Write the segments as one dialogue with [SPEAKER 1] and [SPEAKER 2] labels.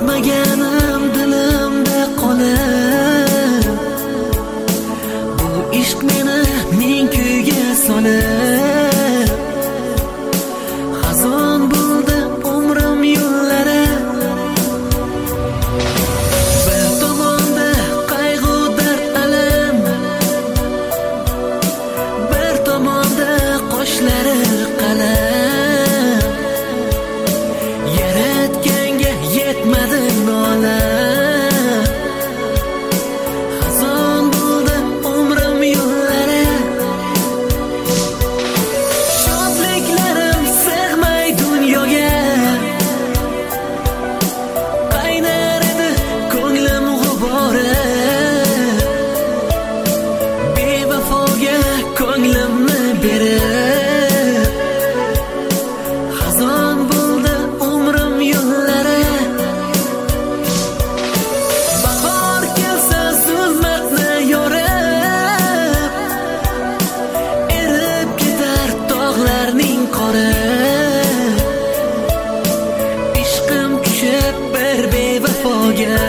[SPEAKER 1] unutmaganim dilimda qolib, bu ishq meni ming kuyga solib, xazon bo'ldi umrim yo'llari. Bir tomonda qayg'u dard alam, bir tomonda qoshlari qalam, yaratganga yetmadi nola. Xazon bo'ldi umrim yo'llari, shodliklarim sig'may dunyoga, qaynar edi ko'nglim g'ubori, bevafoga ko'nglimni berib, xazon bo'ldi umrim yo'llari. Bahor kelsa zulmatni yorib, erib ketar tog'larning qori, ishqim tushib bir bevafoga,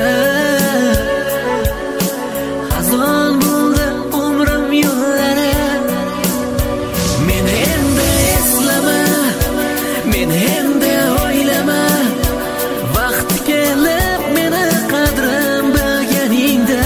[SPEAKER 1] xazon bo'ldi umrim yo'llari. Meni endi eslama, meni endi o'ylama, vaqti kelib meni qadrim bilganingda,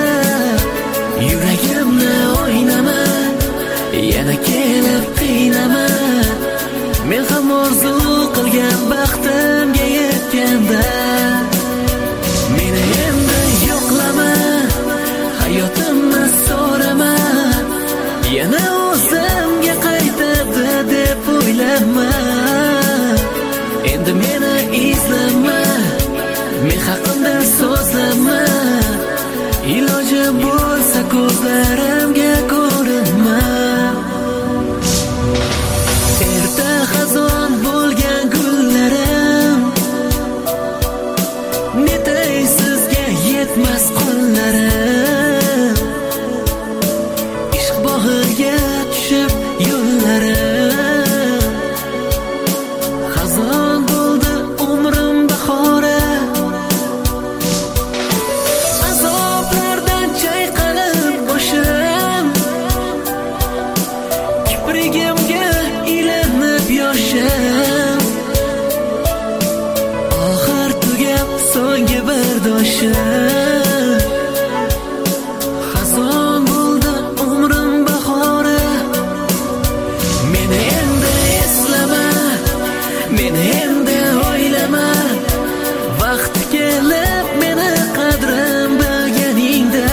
[SPEAKER 1] yuragimni o'ynama, yana kelib qiynama, men ham orzu qilgan baxtimga yetganda. Meni endi yo'qlama, hayotimni so'rama, yana o'zimga qaytadi deb o'ylama. Endi meni izlama, men haqimda so'zlama, iloji bo'lsa ko'zlarimga ko'rinma. Erta xazon bo'lgan gullarim, netay sizga yetmas qo'llarim, ishq bog'iga tushib yo'llarim, xazon bo'ldi umrim bahori. Azoblardan chayqalib boshim, kiprigimga ilinib yoshim, oxir tugab so'nggi bardoshim, xazon bo'ldi umrim bahori. Meni endi eslama, meni endi o'ylama, vaqti kelib meni qadrim bilganingda,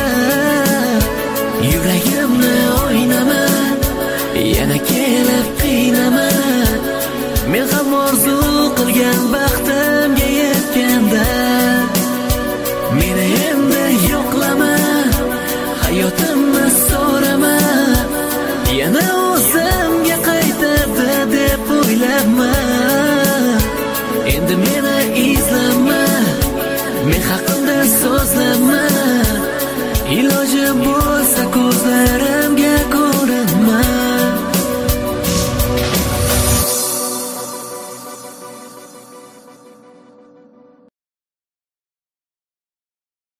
[SPEAKER 1] yuragimni o'ynama, yana kelib qiynama, men ham orzu qilgan baxtimga yetganda. Meni endi yo'qlama, hayotimni so'rama, yana o'zimga qaytadi deb o'ylama. Endi meni izlama, men haqimda so'zlama, iloji bo'lsa